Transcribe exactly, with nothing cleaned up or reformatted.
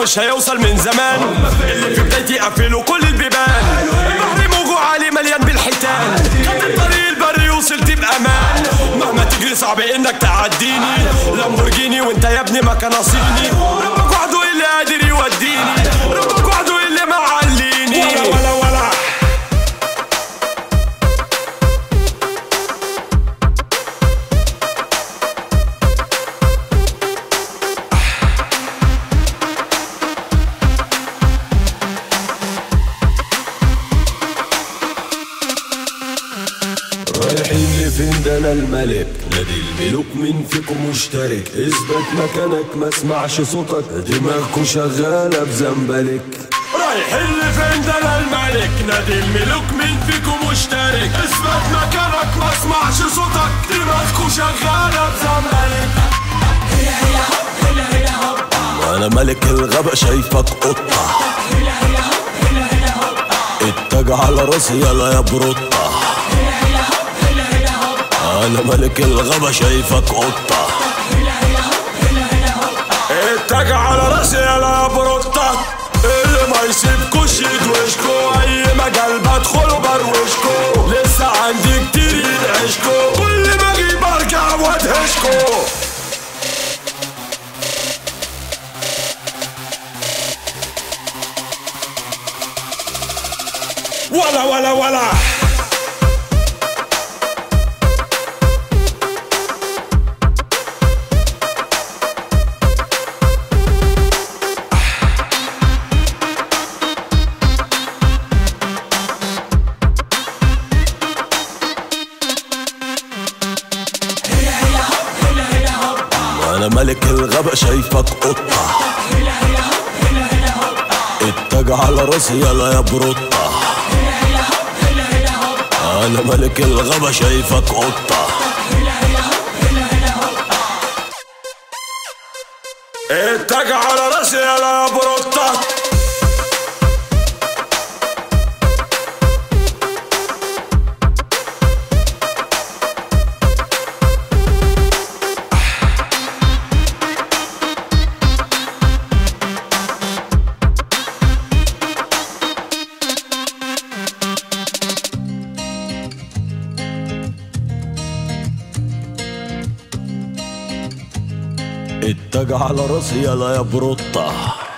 ومش هيوصل من زمان. اللي في بدايتي قفلوا كل البيبان، البحر موجه عالي مليان بالحيتان، خدت الطريق البري وصلت بأمان. مهما تجري صعب انك تعديني، لامبورجيني وانت يا ابني ما كان ناصيني. ربك وحده اللي قادر يوديني، ربك وحده اللي معليني. ولا ولا ولا رايحين لفين ده انا الملك، نادي الملوك مين فيكم مشترك؟ اثبت مكانك ما اسمعش صوتك، دماغكوا شغالة بزنبلك. رايحين لفين ده انا الملك، نادي الملوك مين فيكم مشترك؟ اثبت مكانك ما اسمعش صوتك، دماغكوا شغالة بزنبلك. هلا هلا هوب هلا هلا هوب، وانا ملك الغابة شايفك قطة. هلا هلا هوب هلا هلا هوب، التاج على راسي يلا يا بروطة. هلا هلا هوب هلا هلا هوب، انا ملك الغابة شايفك قطة. هلا هلا هوب هلا هلا هوب. التاج على راسي يلا يا بروطة، اللي ما يسيبكوش يدوشكو، اي مجال بدخل بروشكو، لسه عندي كتير يدعشكو، كل ما اجيب ارجع وادهشكو. ولا ولا ولا انا ملك الغابة شايفك قطة. هلا هلا هوب هلا هلا هوب، التاج على راسي يلا يا بروطة. هلا هلا هوب هلا هلا هوب، انا ملك الغابة شايفك قطة. هلا هلا هوب هلا هلا هوب. التاج على راسي يلا يا بروطة. التاج على راسي يلا يا بروطة.